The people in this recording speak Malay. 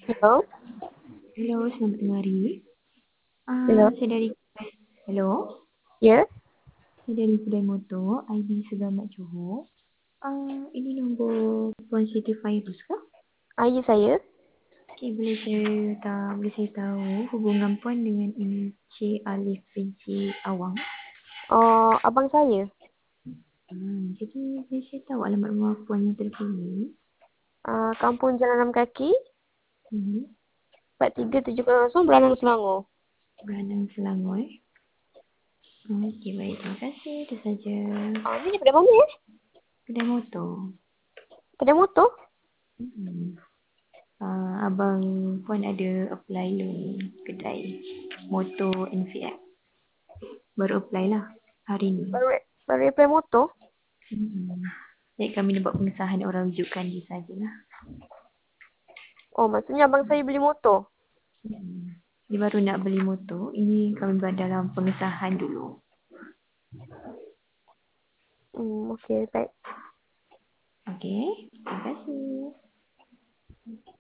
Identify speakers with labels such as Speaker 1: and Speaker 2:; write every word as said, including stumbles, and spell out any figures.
Speaker 1: Hello?
Speaker 2: Hello, selamat tengah hari. Ah,
Speaker 1: Hello?
Speaker 2: saya dari Hello,
Speaker 1: Ya?
Speaker 2: saya dari kedai motor I D Segamat Johor. Ah, ini nombor Puan Siti Fairuz kah?
Speaker 1: Ayah saya?
Speaker 2: Okey, boleh saya tahu, boleh saya tahu hubungan puan dengan Encik Alif binti Awang.
Speaker 1: Oh, abang saya?
Speaker 2: Hmm, jadi boleh saya tahu alamat rumah puan yang terkini?
Speaker 1: Uh, Kampung Jalan Enam Kaki,
Speaker 2: Hmm,
Speaker 1: empat tiga tujuh kosong Beranang Selangor.
Speaker 2: Beranang Selangor. Eh. Okey, baik. Terima kasih. Itu saja.
Speaker 1: Ah, ni daripada mana eh?
Speaker 2: Kedai motor.
Speaker 1: Kedai motor?
Speaker 2: Hmm. Uh, abang pun ada apply loan kedai motor N V X. Baru apply lah hari ni.
Speaker 1: Baru, baru apply motor?
Speaker 2: Hmm. Jadi kami nak buat pengesahan orang rujukan je sajalah.
Speaker 1: Oh, maksudnya abang saya beli motor?
Speaker 2: Hmm. Dia baru nak beli motor. Ini kami buat dalam pengesahan dulu.
Speaker 1: Hmm, okey, baik.
Speaker 2: Okey. Terima kasih.